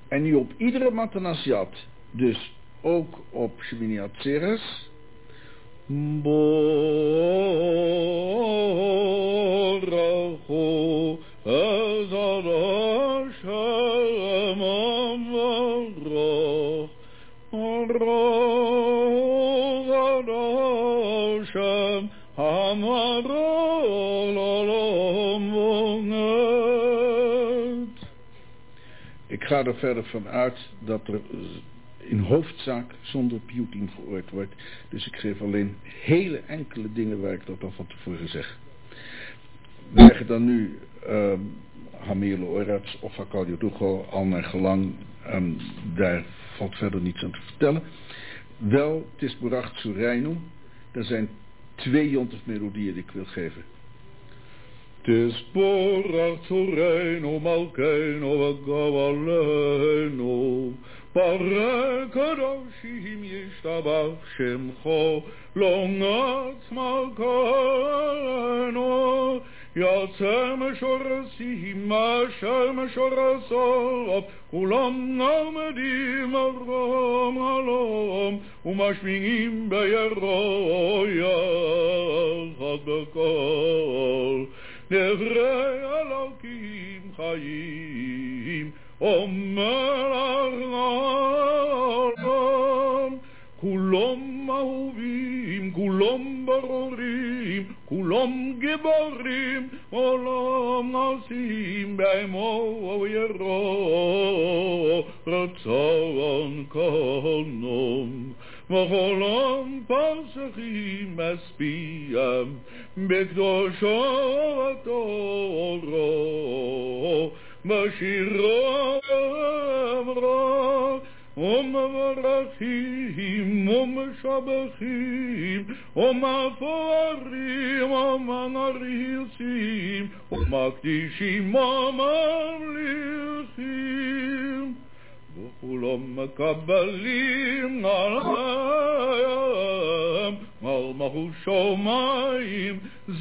En nu op iedere matanasiat, dus ook op Shemini Atzeres. Borachu Ezara Shem Amarach Ezara Shem Amarach L'olam Vonet. Ik ga er verder van uit dat er in hoofdzaak zonder piyutim geoord wordt. Dus ik geef alleen hele enkele dingen waar ik dat dan van tevoren zeg. We leggen dan nu Hamir Orats of Hakal Yodugo al naar gelang. Daar valt verder niets aan te vertellen. Wel, het is Boracht Sureinu. Er zijn 2 jontef melodieën die ik wil geven. Tis Boracht Sureinu Malkeinu V'Gavaleinu Barek Kadoshim Yishtabach Shemcho Longat Malkeinu Yatser Meshorasim Asher Meshorasov Kulam Namedim Arom Alom Umashmingim Beyeroya Chad Bekol Nevrei Elokim Chayim Omer Arnaam Kulom Ahuvim Kulom Barorim Kulom Gebarim Olam Nasim Beimo Yero Ratzon Konom V'cholam Pasachim Espiyam B'kdosho Atoro Bashiro Amra Marachim Shabachim Afarim Anarisim Makdishim Amalichim V'chulam Mekabalim Nalayam Al Mahu Shomayim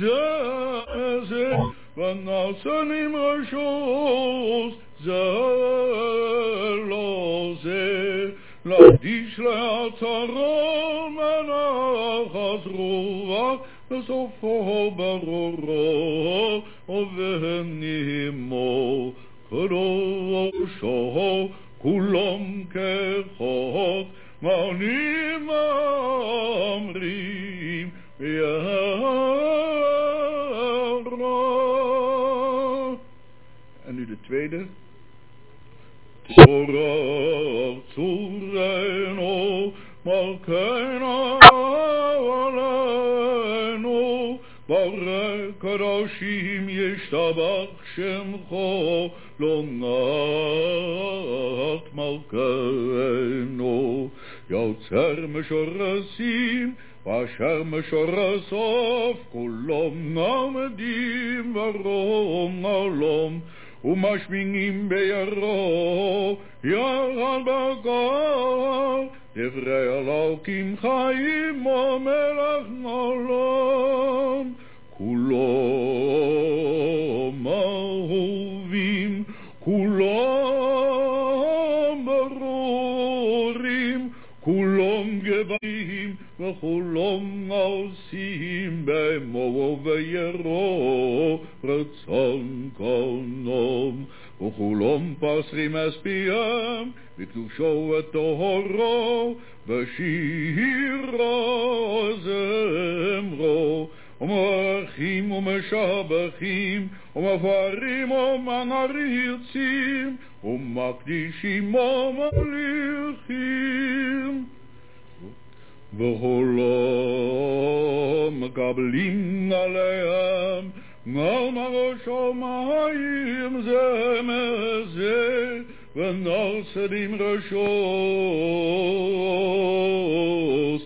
Zeh V'nasanim Rashos Zeh Lo Zeh Ladish Le'atzaron Menachas Ruach V'sofo Baroro V'nimo Kadosho Kulam Kechot Manim Amrim En nu de tweede. Torah Tzureno Malkeina Alenu Barek Kadoshim Yishtabach Shemcho Longat Malkeinu Yotzer Meshorasim Vasher Meshorasov Kulom Namedim Varom Alom Umashmingim Beyaro Yachad Bekol Divrei Elokim Chayim Omelach Nolam Kulom Ahuvim Kulom Barurim Kulom Gebarim V'chulom Osim Be'mo V'yero Ratzon Konom V'chulom Pasrim Espiyam V'kdusho V'tohoro V'shiro Zemro Umachim Umeshabachim Umafarim Umanaritzim Umakdishim Umalichim V'cholam Mekablim Aleim Mal Maroshomayim Zeh Mezeh V'nasedim Rashos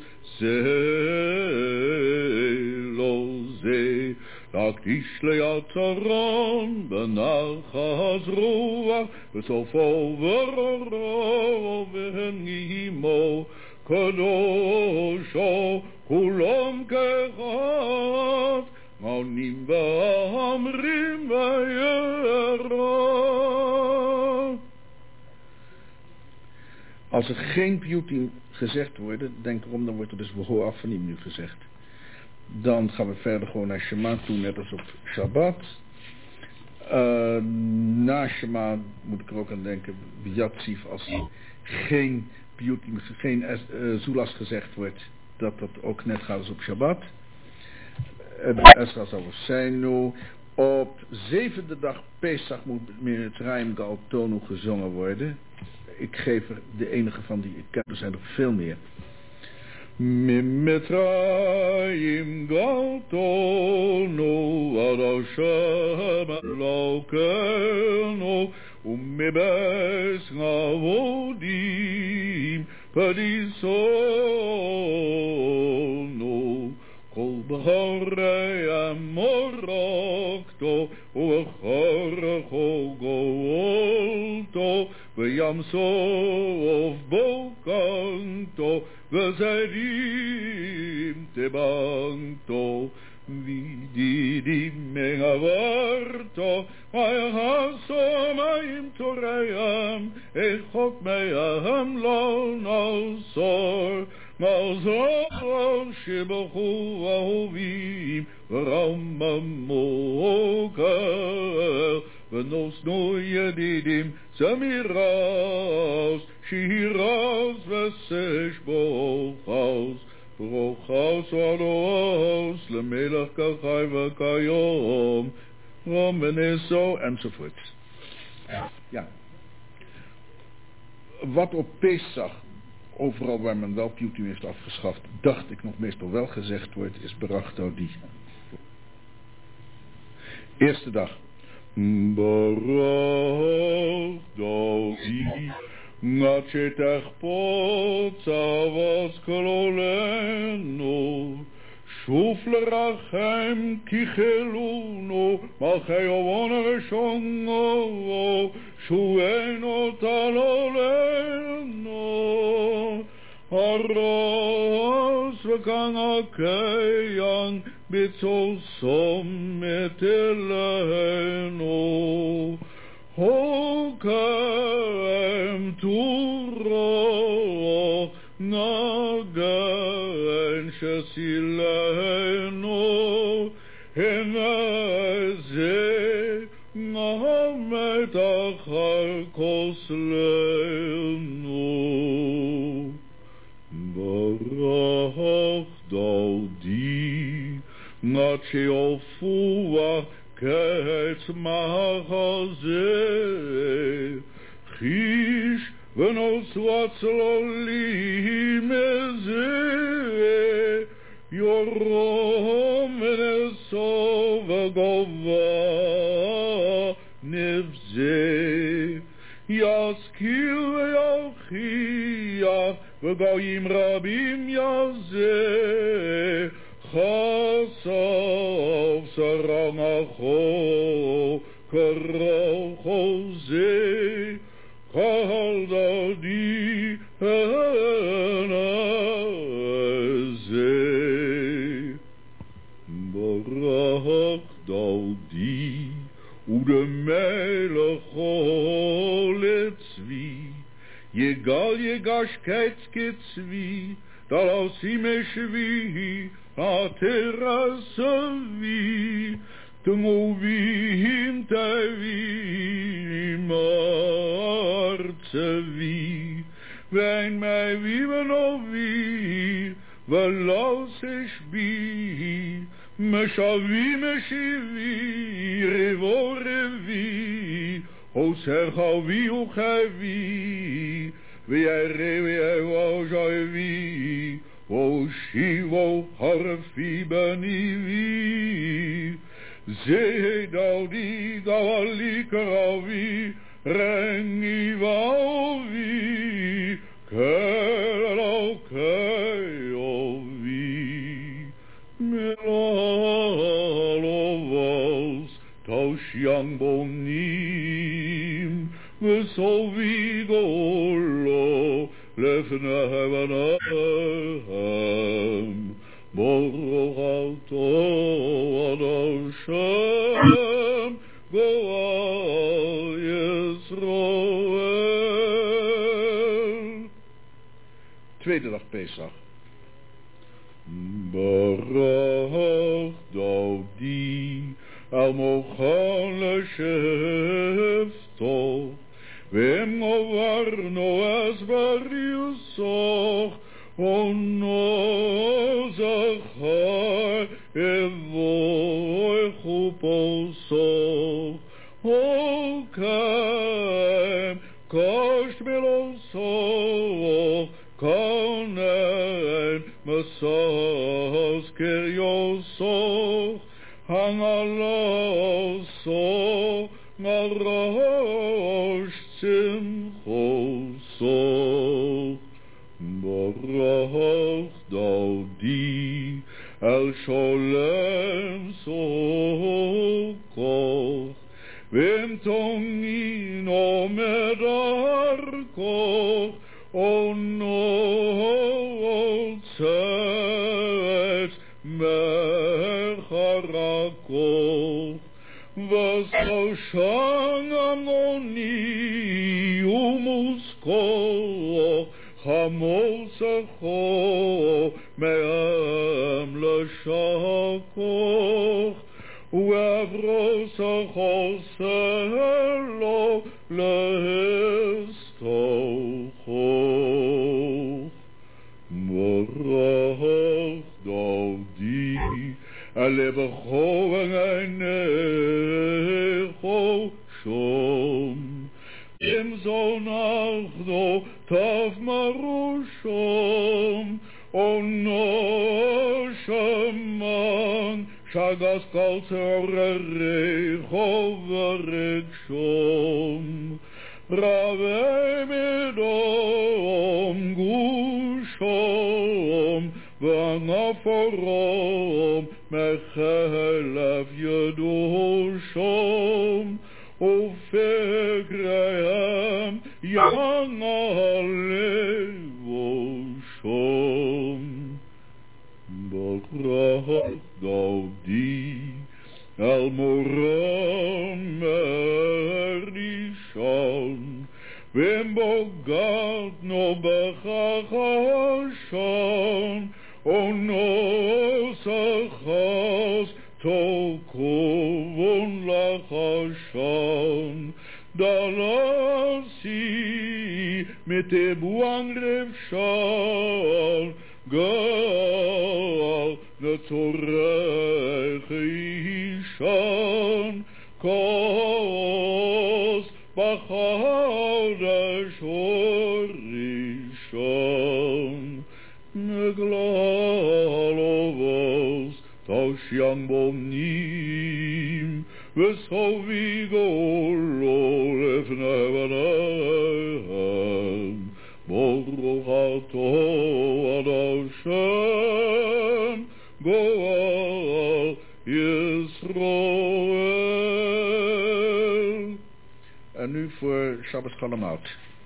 Zeh Lo Zeh Lakdish Le'atzaron B'nachas Ruach V'sofo V'roro V'nimo Kadosho Kulam Kechot Manim V'amrim V'yera. Als er geen piyutim gezegd worden, denk erom, dan wordt er dus behoor afanim nu gezegd. Dan gaan we verder gewoon naar Shema toe, net als op Shabbat. Na Shema moet ik er ook aan denken, Yatsiv, als er geen piyutim, geen zulas gezegd wordt, dat ook net gaat als op Shabbat. Esra Zavosenu. Op 7e dag Pesach moet Mitzrayim Gal Tonu gezongen worden. Ik geef er de enige van die ik ken, er zijn er veel meer. Mitzrayim Gal Tonu Ad Hashem Elokeinu Umibes Gavodim Padisonu Kol B'chorei Amorokto U'B'chorecho Goolto V'yam Sof Bokanto V'Zedim Tebanto V'Didim Me'avarto V'Yahasomayim Torayam Echok Me'aham Lo Nosor Mazor Shibachu Ahovim V'Ramamoker V'Nosnu Yedidim Zamiras Shiras V'Sesh Bochas Brochas Alos Lemelach Kachai V'Kayom Romeneso enzovoort. Ja. Wat op Pesach overal waar men wel piyutim heeft afgeschaft, dacht ik nog meestal wel gezegd wordt, is Barachto die. Eerste dag. Barachto die. Natchetach potzavas kololeno. Shuflerachem kicheluno. Machayovona reshongo. Shueno taloleno. Aros v'kangakeyang bitzosom eteleno. Hokem turo nagen shesileno. Heneze namet achar kosleno. Barach Daudi, Nache Ofua, Ketz Mahaze, Chish, Venos Watzlolim Eze, Yorom Venesov Gova, Nevze, Yaskil Yochia, V'goyim rabim yazeh, Chasov saramacho, Karocho zeh, Chal dadi hanazeh. Barach Daudi, Ude melech letzvi, Yegal yegash ketzketzvi, Dalasim eshvi, Aterasavi, Tumovim tavim artsavi, Vein mei vivenovi, Velos eshbi, Meshavim eshivi, Revo revi, Hoser chavi uchavi, V'yarei v'ojavi, V'oshivo harfi banivi, Zeh daudi dawali karavi, Rengi vaovi, Kelo keovi, Melolovos, Toshiang bonim, V'sovidolo, Lefnei Vanaham, Baruch Ato Ad Hashem, Goal Yisrael. tweede dag Pesach. Barach Dodi al mochon l'sheftoch v'em ovarno as bariusoch ono zachar evoy chuposoch Okem kosh melosoch konen masos keryosoch hangalosoch ngarosh simchosoch Barach Dodi al sholem sokoch Vem tongin omed arkoch ono tzet mecharakoch Vasoshan amoni umuskoch Chamosacho me'am l'shakoch U'avrosacho selo lehistochoch Barach Dodi alevacho v'gainecho shom Im zonachno tav marushom Ono shaman shagas kalterecho v'regshom Ravei midom gushom V'anaforom mechelav yedoshom Ufegrehem yangalevoshom Barach Dodi al moram merishon V'em bogat no bechachashon Ono sachas tokovon lachashon Dalasi mitebuang revshon Gal netzorech ishon Kos b'chodesh horishon Neglalovos Toshyam bomnim V'sovigolo lefnei v'nehem Baruch atah ad Hashem Goal Yisrael. En nu voor Shabbos Galamaut.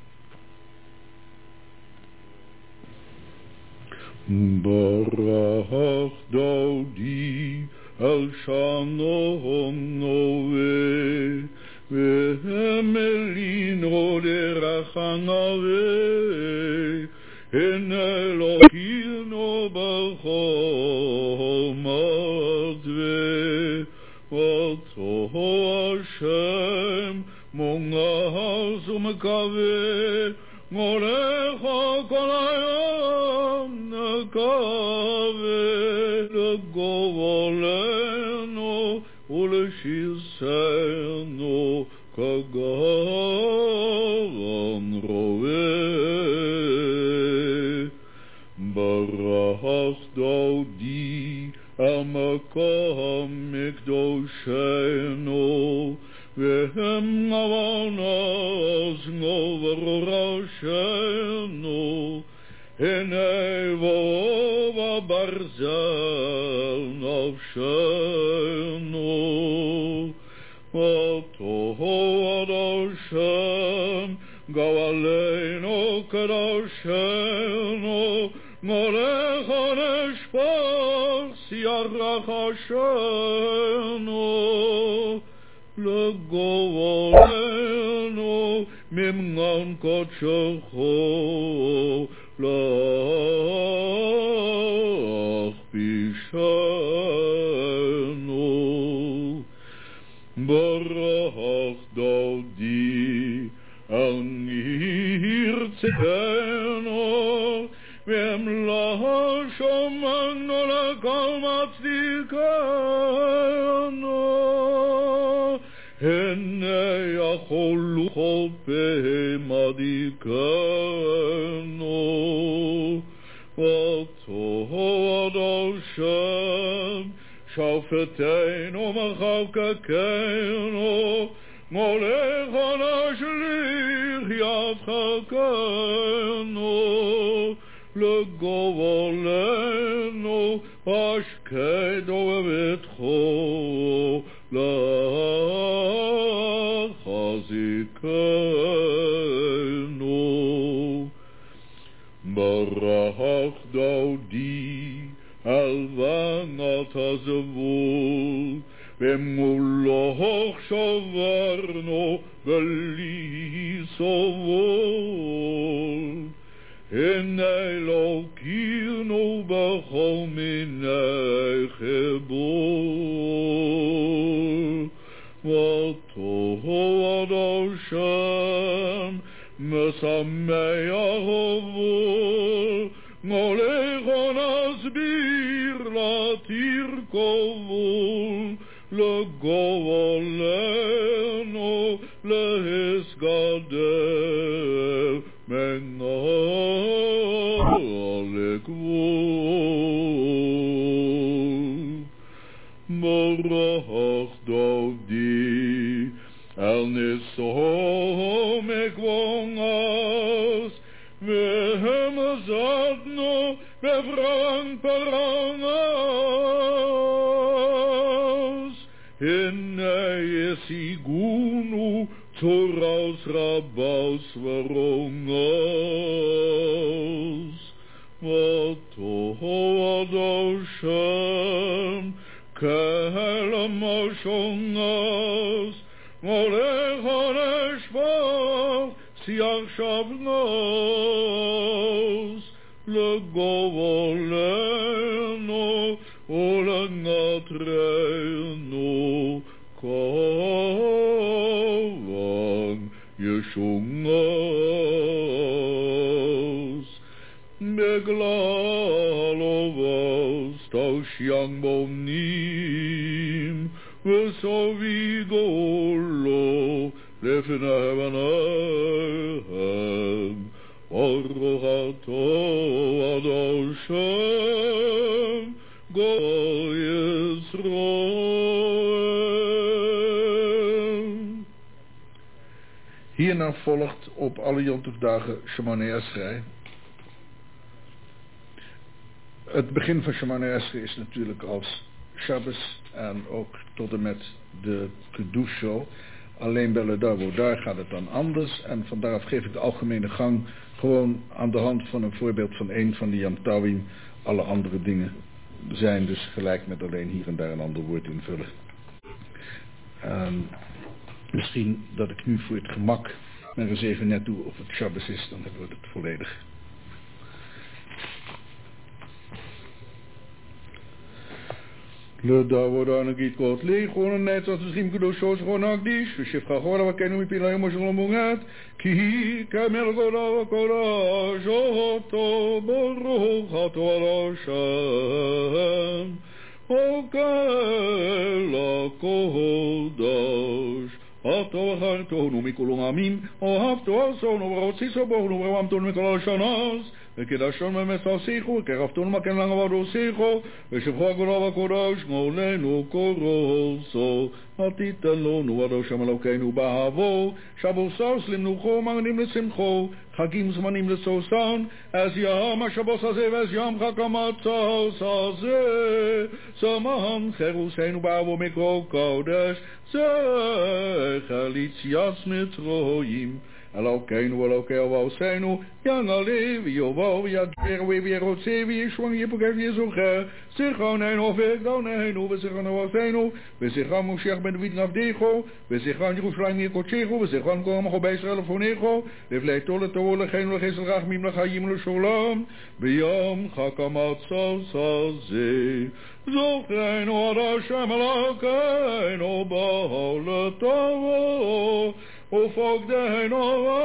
Barach Dodi el shanon nove ve'emelino derachanave en Elokino b'chol madve v'to Hashem mongaz u'mekaveh Molecha kol hayom nekaveh legovoleno uleshiseno kagavan roveh Barach Dodi amakom mikdosheno Vehem avanas novarashenu Hinei vova barzel nafshenu V'toho ad Hashem Gavaleinu kadoshenu Molecha neshpach siarach Hashenu Legovolenu ממען קודשך להכפישנו. ברך דודי על ירצנו, ואמלה שומענו לכל מצדיקנו. הנה יכולו כל פה מדיקנו. ותהוד השם שופטנו מחוקקנו, מולך נשליך ידחקנו. לגורלנו השקדו בביתכו, להחזיקנו. ברך דודי על בנת הזבול, ומולך שברנו בלי סבול. הנה אלוקינו בכל מיני חיבור. ותהוד השם משמח ובור, מולך נסביר לתרכבו. לגורלנו להסגדל מנהל לגבול. ברך דודי על נשוא מקבונס, והמזדנו בפרנק פרנס. הנה ישיגונו תורס רבס ורונגס. ותהוד השם קהל המשונגס, מולך נשפך שיח שבנס. לגורלנו ולנטרנו כבן ישונגס. בגלל אובס תושיען בונים, וסוביגו לו לפני בניהם. ברוך אתה עד השם גוי Israël. Hierna volgt op alle Jontufdagen Shemone Esrei. Het begin van Shemone Esrei is natuurlijk als Shabbos en ook tot en met de Kedusho. Alleen bij Ledavo, daar gaat het dan anders. En vandaar geef ik de algemene gang gewoon aan de hand van een voorbeeld van een van die Yom Tawim. Alle andere dingen zijn dus gelijk, met alleen hier en daar een ander woord invullen. Misschien dat ik nu voor het gemak maar eens even net doe of het Shabbos is, dan wordt het volledig. לדאבודה נגיד קוטלי חונה נצח צריכים קדושו שכונה הקדיש ושפחה חונה וכנו מפילה יום שלום מוגעת כי כמל גולה וקודש אותו ברוך אותו על השם אוכל הקודש אותו וחרתונו מכל עמים אוהבתו עשונו ורציסו בונו ורמתונו מכל השנס וקדשון ממסעסיכו, וקרבתון מכן לנו ודוסיכו, ושבחו הגדולה והקודש, מולנו קורוסו, עתיתן לנו עד השם אלוקינו באהבו, שבוסס למנוחו, מרנים לשמחו, חגים זמנים לסוסן, אז ים השבוס הזה ואז ים חג המצוס הזה, זמן חירוסנו באהבו מקרוא קודש, זכר ליציאת מצרים, Elokeinu, Elokeinu, Yang Alevi, Yovo, Yager, Webierotsevi, Yeshwang, Yipogel, Yezoge, Sichoneinu, Vegoneinu, Vesichoneinu, Vesicham Moshiach ben David Navdego, Vesicham Jerusalem Yekochego, Vesicham Gomago bij Israël Fonego, Vevleitole Tole, Geen Gesel Rachmim, Lachayim, Lusholam, Biyom, Chakamat Saze, Zocheinu, Adashem, Elokeinu, Baholetovo, Ufogdeinu,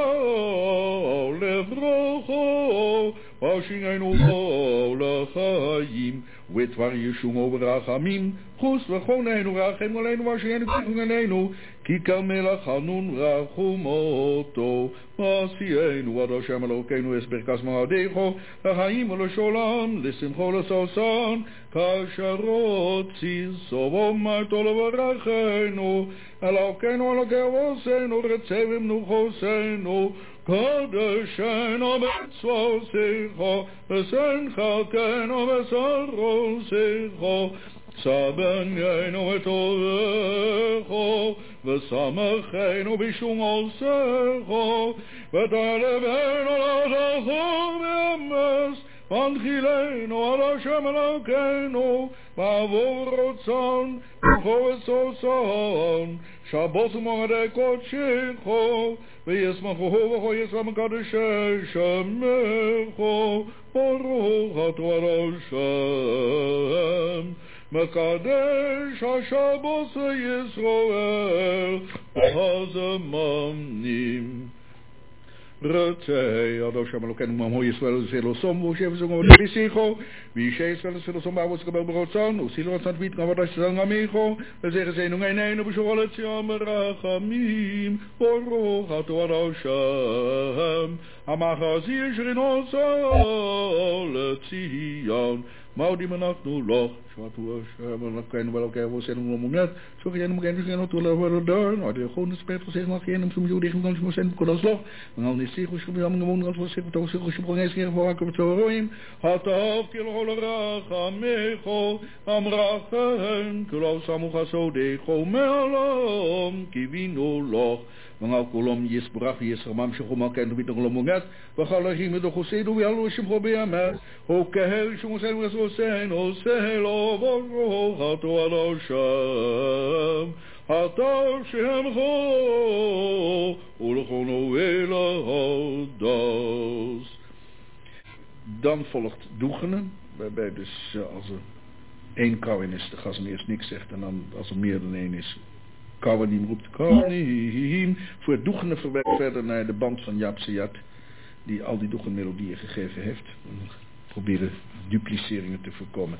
Levrocho, Washingeinu, Lachayim, Witwar Yeshung over Rachamim, Chus Vachoneinu, Rachem, Aleinu, Washingeinu, Tichungeinu, Kikal Melach Hanun, Rachumoto, Masienu, Adoshem Elokeinu, Esberkas Maadego, Lachayim, Lesholam, Lisimcho, Lesosan, Kasharot, Zisovom, Martolo, Rachenu, Elokeinu, Elokeinu, Retzevim, Nuchosenu, Kadeshenu, Betzvosecho, Besenchakenu, Besarosecho, Sabengeinu, Betovecho, Besamecheinu, Bishungosecho, Betalebenu, Ladachom, Bemes, Vanchileinu, Adashem Elokeinu, Bavorotzon, Uchovesoson, Shabbat Moadei Kodshecho, V'yesmachu V'cho Yesam Kadeshemecho, Baruch Ato Adoshem, Mekadesh HaShabbat Yisroel, Hazamanim. Retei, Adoshem Elokeinu, Mam Yisrael Zelosom, V'shev Zongom V'Bisicho, V'Yishei Yisrael Zelosom, Ba'avos Kabel B'Rotzon, U'Silo Ratzon V'it Kavadosh Zangamicho, V'Zech Zeinu Ngeineinu, B'Shurol Etzion B'Rachamim, Baruch Ato Adoshem, Amachazi Yishrinotzo L'Tzion, Maudi Menachnu Loch, Shvatu Hashem Elokeinu, Elokeinu V'Senu L'Mumet, Shvachenu M'Gen V'Senu T'Olah V'Rodor, Adi Chon Spet V'Sech L'Achienem, Shum Yudich M'Gon Shum V'Senu V'Kodas Loch, M'Al Nisichu Shum Yam Gemon Gal V'Sech V'Tosich Shum V'Genes Ger V'Akim V'Toroim, Hatav Kilchol Rachamecho, Amrachem, Kulav Samucha Sodecho, Me'alom, Kivinu Loch, M'Al Kolom Yisbrach Yisramam Shechum Alken V'Vitong Lomungat, V'Chalachim V'Dochosedu V'Yalu Shim Chobeyamet, Hokehel Shum V'Senu V'Sosenu, Sehelo Baruch Ato Adoshem, Atav Shemcho, Ulechono Elahodos. Dan volgt doegenen, waarbij dus als er één kouwen is, de gasten eerst niks zegt, en dan als er meer dan één is, Kawanim roept Kawanim. Voor het doegenen verwijst verder naar de band van Jaap Seyat, die al die doegenmelodieën gegeven heeft. We proberen dupliceringen te voorkomen.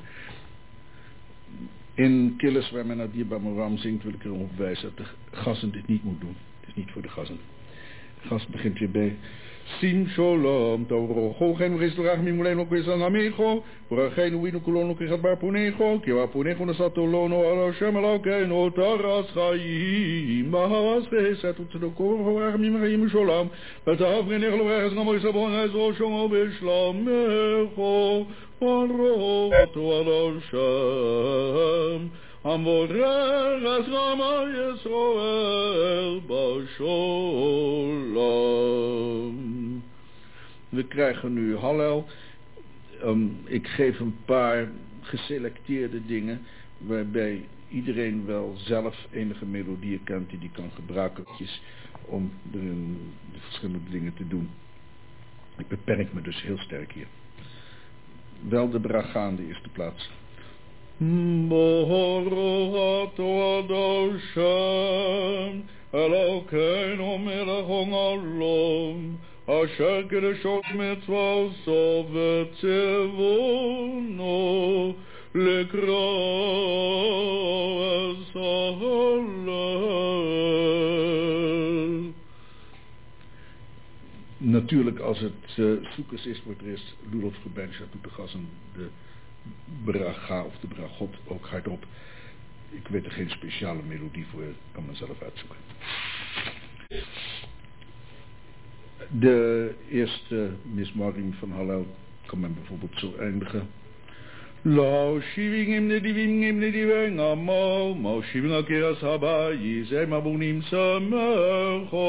In Killes, waar men Adir Bamoram zingt, wil ik erop wijzen dat de gasten dit niet moet doen. Het is niet voor de gasten. De gast begint weer bij Sim Shalom, Tavrocho, geen Ristorach, Mimuleno, Kwesan Amigo, Vorageno, Wino, Kolono, Kigat Barpunego, Kiwa Punego, Nasatolono, Adoshem Elokeinu, Taras Chaim, Maharas Geset, Utsedoko, Voragim, Shalom, Betavrin, Echloveres, Namoisabon, Ezroshon, Bishlamecho, Baruch Ato Adoshem, Amvorech Rama Yisroel Basholom. We krijgen nu Hallel. Ik geef een paar geselecteerde dingen waarbij iedereen wel zelf enige melodieën kent die kan gebruiken om de verschillende dingen te doen. Ik beperk me dus heel sterk hier. Wel de bracha aan de eerste plaats. Baruch Ato Adoshem, Elokeinu melech olam, Asher kedeshot mitzvoso v'tzivono, likro es hallel. Natuurlijk, als het zoekers is, wordt er eerst Ludolf Gebenschat doet de gasten de bracha of de brachot ook hardop. Ik weet er geen speciale melodie voor, ik kan mezelf uitzoeken. De eerste mismaring van Hallel kan men bijvoorbeeld zo eindigen. Lao shiving him the diving a mo shiving a kias habayi ze mabunim samecho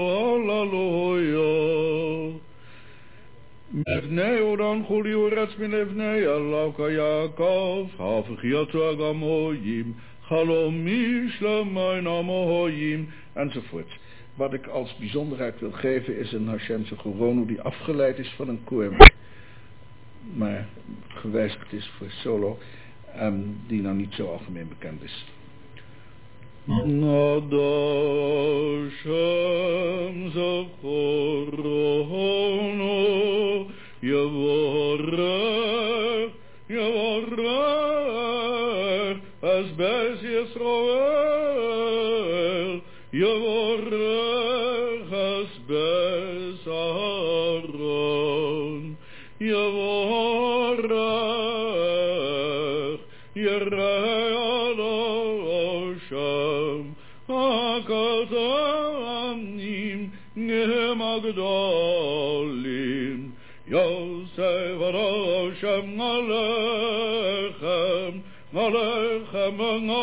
hallelujah. Mevnei odan chuli uretz min evnei Allah ka Yaakov hafichiatu agamoyim chalomish lemein amoyim enzovoort. Wat ik als bijzonderheid wil geven is een Hashemse Gorono die afgeleid is van een koor, maar gewijzigd is voor solo, die nou niet zo algemeen bekend is. Nadashem Zachorono Yavorech Asbez Yisrael Yavorech Asbez Aaron Yavorech Yerei Adoshem Hakatanim Nemagdolim Yosef Adoshem Alechem Alechem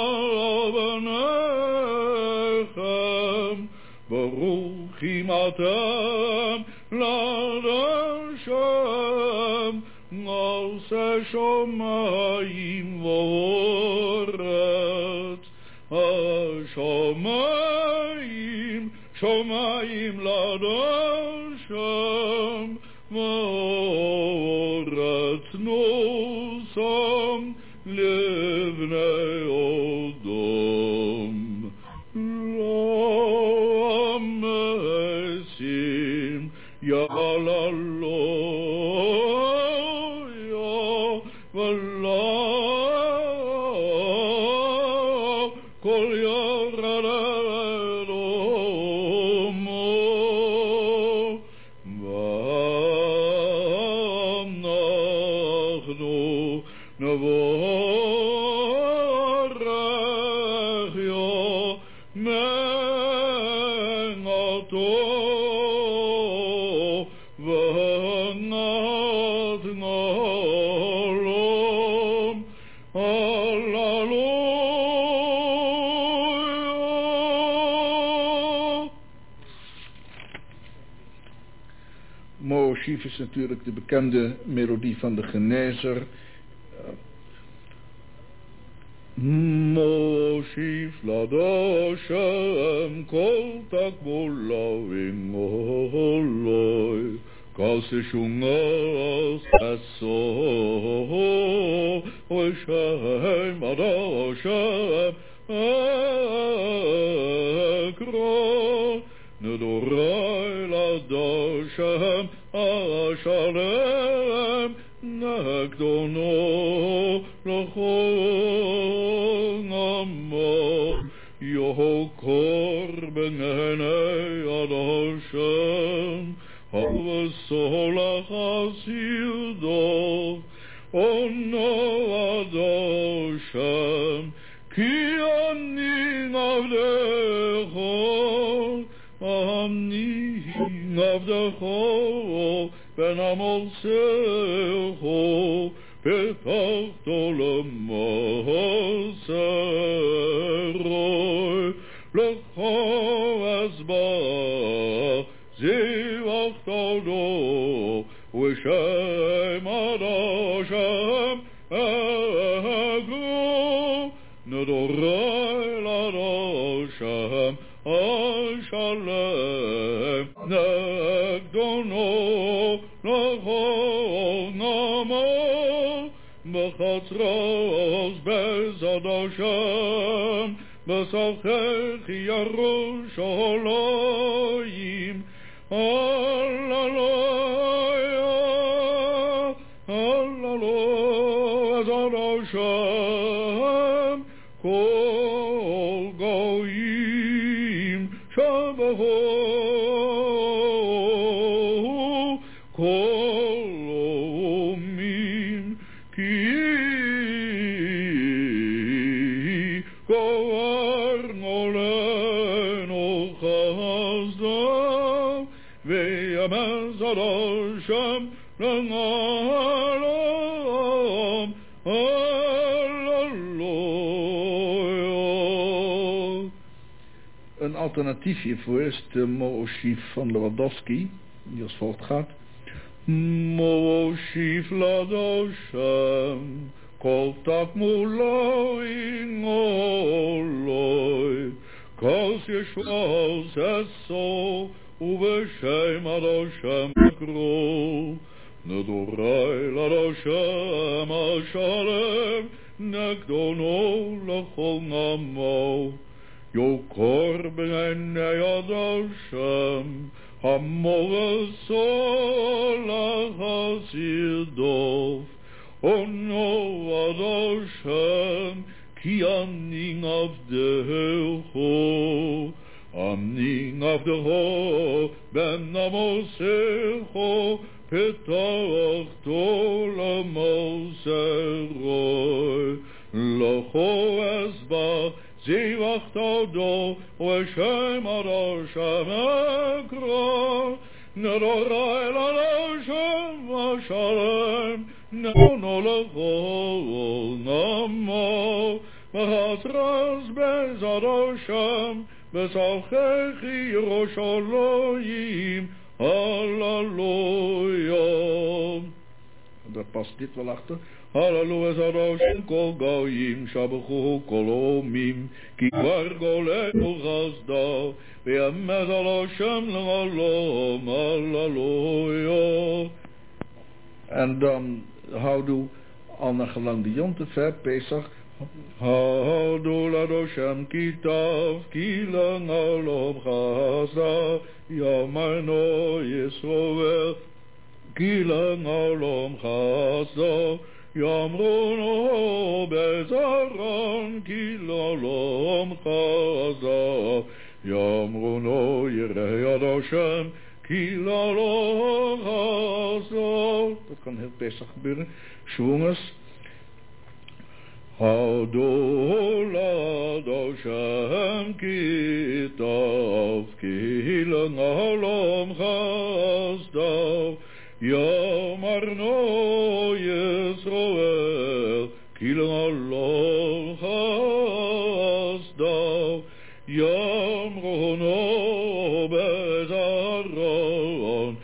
Alechem Baruchim Atem L'Adoshem Nose Shomayim Voret Shomayim L'Adoshem Voret Nosam Livnei Odom Lamesim Yalalo Kol Yoradomo V'amnachnu Nevorach Yomen Oto V'natnu Olom Moshif is natuurlijk de bekende melodie van de genezer. Moshif ladoshem kol takbolaving oloi kasishungas aso oishem adoshem akro Nedorai ladoshem ashalem nekdono lachon amo yohokor benenei adoshem havasolach asildo ono adoshem ki ani navdecho Amni Avdecho Ben Amolsecho Petachto Lemoseroi Lecho Esba Zivachtodo Vishem Adoshem Ego Nedorai Ladoshem Shalem Negdono Lachonamo Bechatzros Bezadoshem Besachechi Yerushalayim Hallelujah Hallelujah Bezadoshem Kol Goyim Shabaho Kolomim Ki Goar Noleno Chazdav Ve'amaz Adoshem L'Ngalom Halleluja. Een alternatief hiervoor is de Mooshief van Lewandowski, die als volgt gaat. Mooshief Ladoshem, kol tak muloing oloi, kos Yeshua zeso, ubeshem Adoshem akro, nedorai Ladoshem ashalem, nekdono lachol namo, Yokor ben Adoshem, Hamor solach hasidov, Ono Adoshem, ki amning avdeho, amning avdeho, ben namosecho, petach tolamoseroi, locho esbach, Zivach Todo, Veshem Adoshem Ekro, Nedorai Ladoshem Ashalem, Nedono Lecho Namo, Behasras Bez Adoshem, Besachechi Yerushalayim, Halleluja. Daar past dit wel achter. Halleluja, Adoshem kol goyim, shabachu kol omim, ki kvar golenu chasda, ve'amed Adoshem l'olam, halleluja. En dan houdoe al naar gelang de Jontefer, Pesach. Houdoe Adoshem kitav, ki lang olam chasda, yamarno Yisroel, ki lang olam chasda, Yamrono bezaran ki l'olam chaza, Yamrono yirei Adoshem ki l'olam chaza. Dat kan heel Pesach gebeuren. Jongens. Houdoe Adoshem kitav ki lang olam chazda, Yamarno Yisroel, ki l'olam chasda, Yamrono bezaron,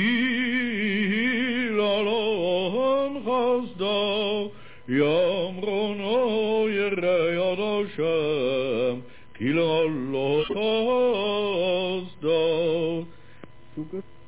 ki l'olam chasda, Yamrono yirei Adoshem, ki l'olam chasda. Zoek het.